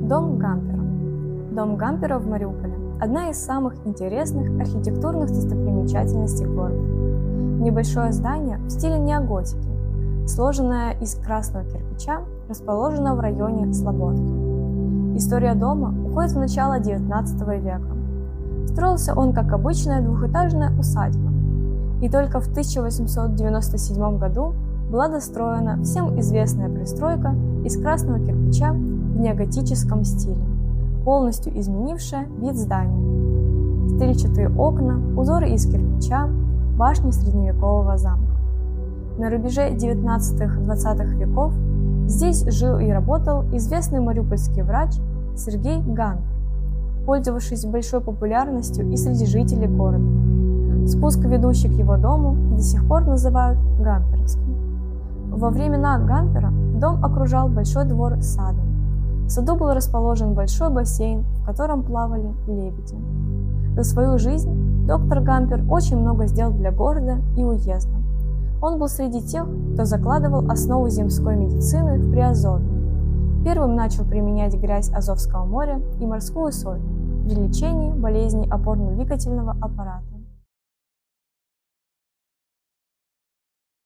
Дом Гампера. Дом Гампера в Мариуполе – одна из самых интересных архитектурных достопримечательностей города. Небольшое здание в стиле неоготики, сложенное из красного кирпича, расположено в районе Слободки. История дома уходит в начало XIX века. Строился он как обычная двухэтажная усадьба, и только в 1897 году была достроена всем известная пристройка из красного кирпича в неоготическом стиле, полностью изменившая вид здания. Стрельчатые окна, узоры из кирпича, башни средневекового замка. На рубеже 19-20 веков здесь жил и работал известный мариупольский врач Сергей Гампер, пользовавшийся большой популярностью и среди жителей города. Спуск, ведущий к его дому, до сих пор называют Гамперовским. Во времена Гампера дом окружал большой двор с садом. В саду был расположен большой бассейн, в котором плавали лебеди. За свою жизнь доктор Гампер очень много сделал для города и уезда. Он был среди тех, кто закладывал основу земской медицины в Приазовье. Первым начал применять грязь Азовского моря и морскую соль при лечении болезней опорно-двигательного аппарата.